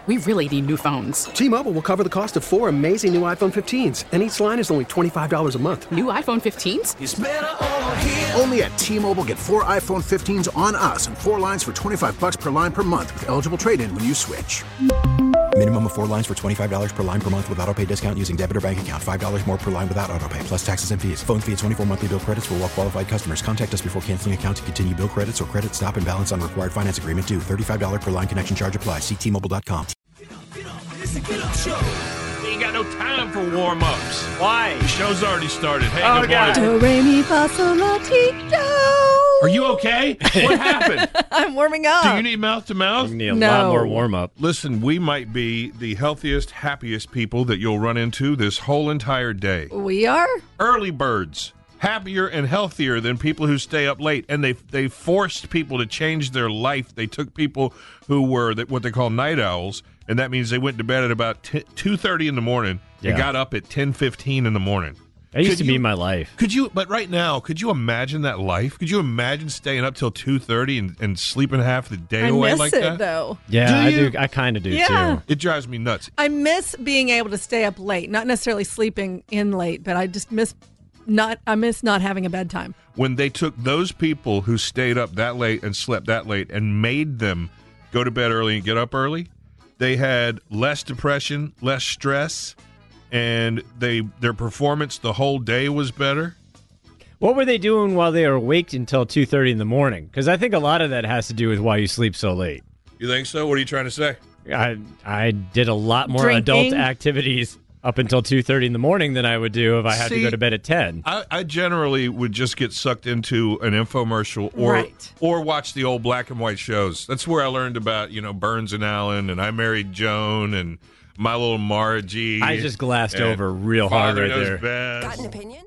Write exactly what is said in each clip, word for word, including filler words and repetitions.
We really need new phones. T-Mobile will cover the cost of four amazing new iPhone fifteens, and each line is only twenty-five dollars a month. New iPhone fifteens? It's better over here. Only at T-Mobile, get four iPhone fifteens on us and four lines for twenty-five dollars per line per month with eligible trade-in when you switch. Minimum of four lines for twenty-five dollars per line per month with autopay discount using debit or bank account. five dollars more per line without autopay, plus taxes and fees. Phone fee at twenty-four monthly bill credits for well-qualified customers. Contact us before canceling account to continue bill credits or credit stop and balance on required finance agreement due. thirty-five dollars per line connection charge applies. See T Mobile dot com. Get up, get up. It's a get up show. We ain't got no time for warm-ups. Why? The show's already started. Hey, Oh, good God. morning. Do, re, mi, fa, sol, la, ti, do. Are you okay? What happened? I'm warming up. Do you need mouth-to-mouth? You need a No. lot more warm-up. Listen, we might be the healthiest, happiest people that you'll run into this whole entire day. We are? Early birds, happier and healthier than people who stay up late, and they they forced people to change their life. They took people who were the, what they call night owls, and that means they went to bed at about two thirty in the morning Yeah. and got up at ten fifteen in the morning. That used Could to you- be my life. Could you, but right now, could you imagine that life? Could you imagine staying up till two thirty and, and sleeping half the day I away miss like it, that? though. Yeah, Do I you? do. I kind of do, Yeah. too. It drives me nuts. I miss being able to stay up late. Not necessarily sleeping in late, but I just miss not. I miss not having a bedtime. When they took those people who stayed up that late and slept that late and made them go to bed early and get up early, they had less depression, less stress, and they their performance the whole day was better. What were they doing while they were awake until two thirty in the morning? Because I think a lot of that has to do with why you sleep so late. You think so? What are you trying to say? I I did a lot more Drinking? adult activities up until two thirty in the morning than I would do if I had See, to go to bed at ten. I, I generally would just get sucked into an infomercial or Right. or watch the old black and white shows. That's where I learned about, you know, Burns and Allen and I Married Joan and My Little Margie. I just glassed and over real hard Father right Knows there. Best. Got an opinion?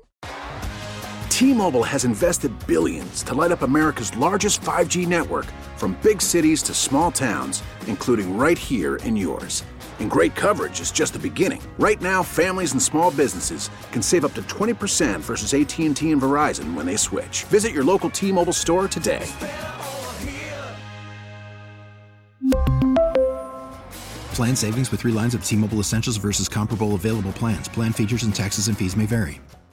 T-Mobile has invested billions to light up America's largest five G network, from big cities to small towns, including right here in yours. And great coverage is just the beginning. Right now, families and small businesses can save up to twenty percent versus A T and T and Verizon when they switch. Visit your local T-Mobile store today. Plan savings with three lines of T Mobile Essentials versus comparable available plans. Plan features and taxes and fees may vary.